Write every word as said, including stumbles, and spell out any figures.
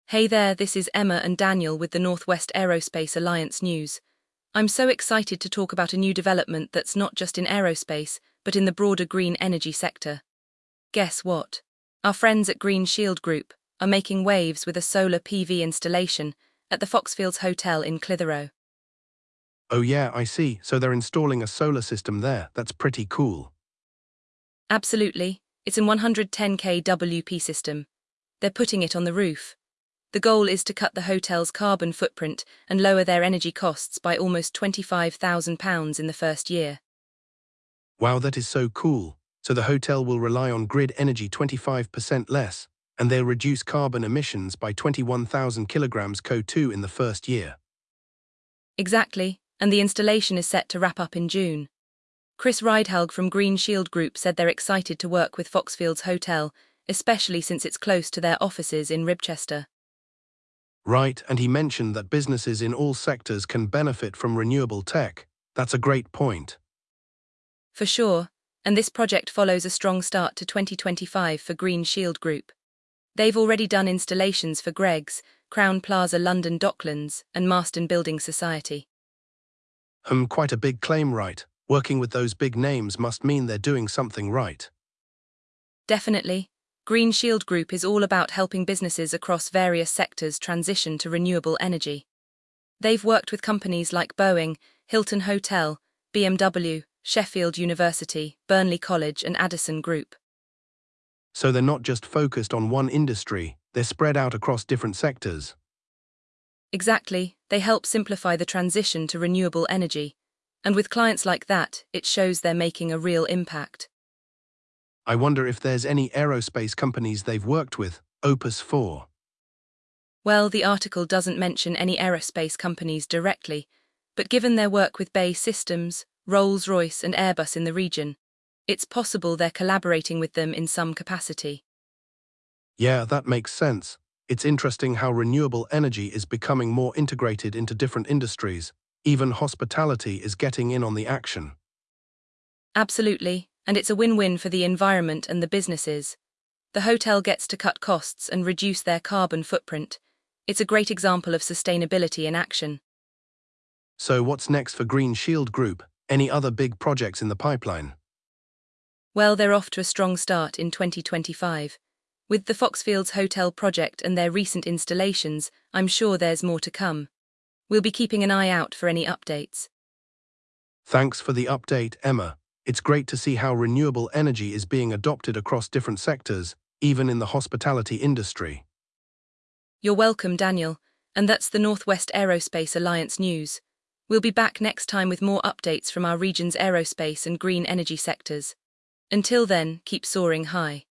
Hey there, this is Emma and Daniel with the Northwest Aerospace Alliance news. I'm so excited to talk about a new development that's not just in aerospace, but in the broader green energy sector. Guess what? Our friends at Green Shield Group are making waves with a solar P V installation at the Foxfields Hotel in Clitheroe. Oh yeah, I see. So they're installing a solar system there. That's pretty cool. Absolutely. It's a one hundred ten kilowatt W P system. They're putting it on the roof. The goal is to cut the hotel's carbon footprint and lower their energy costs by almost twenty-five thousand pounds in the first year. Wow, that is so cool. So the hotel will rely on grid energy twenty-five percent less, and they'll reduce carbon emissions by twenty-one thousand kilograms C O two in the first year. Exactly, and the installation is set to wrap up in June. Chris Ridehalgh from Green Shield Group said they're excited to work with Foxfields Hotel, especially since it's close to their offices in Ribchester. Right, and he mentioned that businesses in all sectors can benefit from renewable tech. That's a great point. For sure, and this project follows a strong start to twenty twenty-five for Green Shield Group. They've already done installations for Greggs, Crown Plaza London Docklands, and Marston Building Society. Hmm, quite a big claim, right? Working with those big names must mean they're doing something right. Definitely. Green Shield Group is all about helping businesses across various sectors transition to renewable energy. They've worked with companies like Boeing, Hilton Hotel, B M W, Sheffield University, Burnley College, and Addison Group. So they're not just focused on one industry, they're spread out across different sectors. Exactly, they help simplify the transition to renewable energy. And with clients like that, it shows they're making a real impact. I wonder if there's any aerospace companies they've worked with. Opus four. Well, the article doesn't mention any aerospace companies directly, but given their work with BAE Systems, Rolls-Royce and Airbus in the region, it's possible they're collaborating with them in some capacity. Yeah, that makes sense. It's interesting how renewable energy is becoming more integrated into different industries. Even hospitality is getting in on the action. Absolutely, and it's a win-win for the environment and the businesses. The hotel gets to cut costs and reduce their carbon footprint. It's a great example of sustainability in action. So what's next for Green Shield Group? Any other big projects in the pipeline? Well, they're off to a strong start in twenty twenty-five. With the Foxfields Hotel project and their recent installations, I'm sure there's more to come. We'll be keeping an eye out for any updates. Thanks for the update, Emma. It's great to see how renewable energy is being adopted across different sectors, even in the hospitality industry. You're welcome, Daniel, and that's the Northwest Aerospace Alliance news. We'll be back next time with more updates from our region's aerospace and green energy sectors. Until then, keep soaring high.